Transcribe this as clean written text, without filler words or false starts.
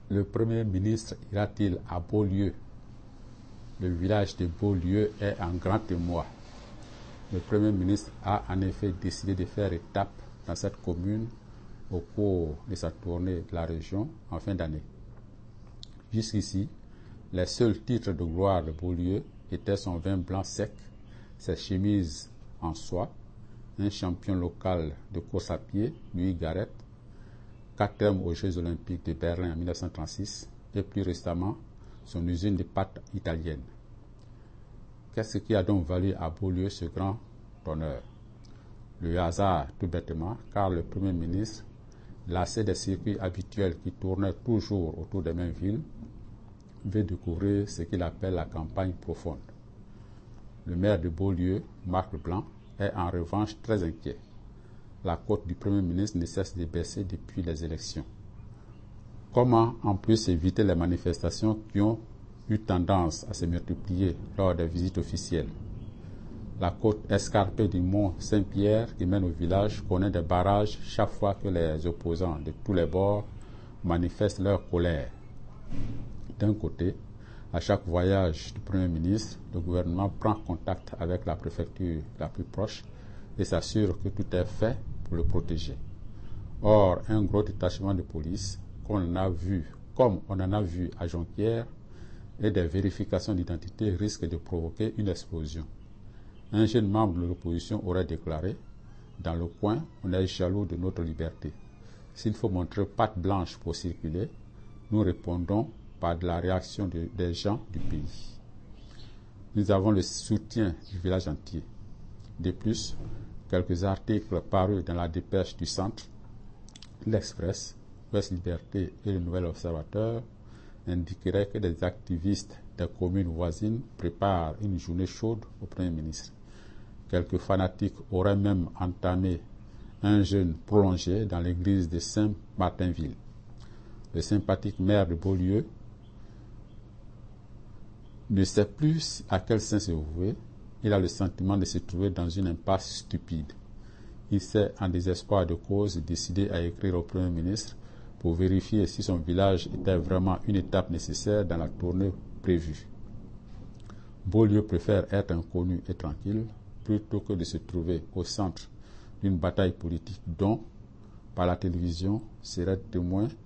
Le Premier ministre ira-t-il à Beaulieu? Le village de Beaulieu est en grand émoi. Le Premier ministre a en effet décidé de faire étape dans cette commune au cours de sa tournée de la région en fin d'année. Jusqu'ici, les seuls titres de gloire de Beaulieu étaient son vin blanc sec, ses chemises en soie, un champion local de course à pied, Louis Garrett, 4e aux Jeux Olympiques de Berlin en 1936 et plus récemment son usine de pâtes italienne. Qu'est-ce qui a donc valu à Beaulieu ce grand honneur? Le hasard, tout bêtement, car le Premier ministre, lassé des circuits habituels qui tournaient toujours autour des mêmes villes, veut découvrir ce qu'il appelle la campagne profonde. Le maire de Beaulieu, Marc Leblanc, est en revanche très inquiet. La cote du Premier ministre ne cesse de baisser depuis les élections. Comment en plus éviter les manifestations qui ont eu tendance à se multiplier lors des visites officielles? La côte escarpée du mont Saint-Pierre qui mène au village connaît des barrages chaque fois que les opposants de tous les bords manifestent leur colère. D'un côté, à chaque voyage du Premier ministre, le gouvernement prend contact avec la préfecture la plus proche et s'assure que tout est fait pour le protéger. Or, un gros détachement de police, comme on en a vu à Jonquière, et des vérifications d'identité risquent de provoquer une explosion. Un jeune membre de l'opposition aurait déclaré « Dans le coin, on est jaloux de notre liberté. S'il faut montrer patte blanche pour circuler, nous répondons par de la réaction des gens du pays. » Nous avons le soutien du village entier. De plus, quelques articles parus dans la dépêche du Centre, l'Express, Ouest Liberté et le Nouvel Observateur indiqueraient que des activistes des communes voisines préparent une journée chaude au Premier ministre. Quelques fanatiques auraient même entamé un jeûne prolongé dans l'église de Saint-Martinville. Le sympathique maire de Beaulieu ne sait plus à quel saint se vouer. Il a le sentiment de se trouver dans une impasse stupide. Il s'est, en désespoir de cause, décidé à écrire au Premier ministre pour vérifier si son village était vraiment une étape nécessaire dans la tournée prévue. Beaulieu préfère être inconnu et tranquille plutôt que de se trouver au centre d'une bataille politique dont, par la télévision, serait témoin